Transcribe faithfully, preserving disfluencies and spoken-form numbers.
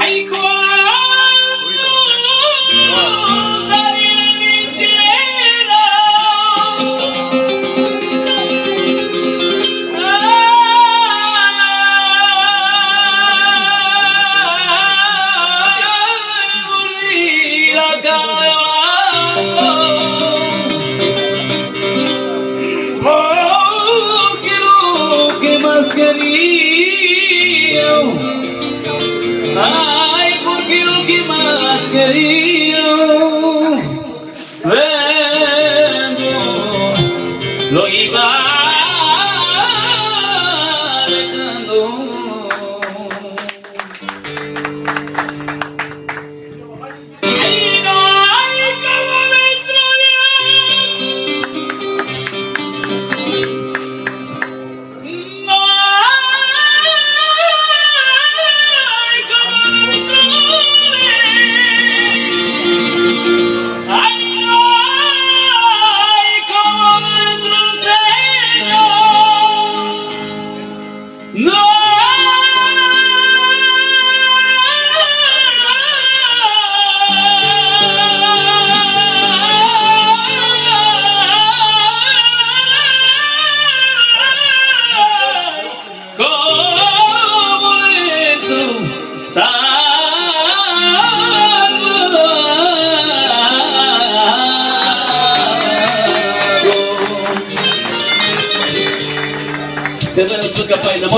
Ay, cuando salí mi cielo, ay, volví la cara de abajo, porque lo que más quería, ay, porque lo que más quería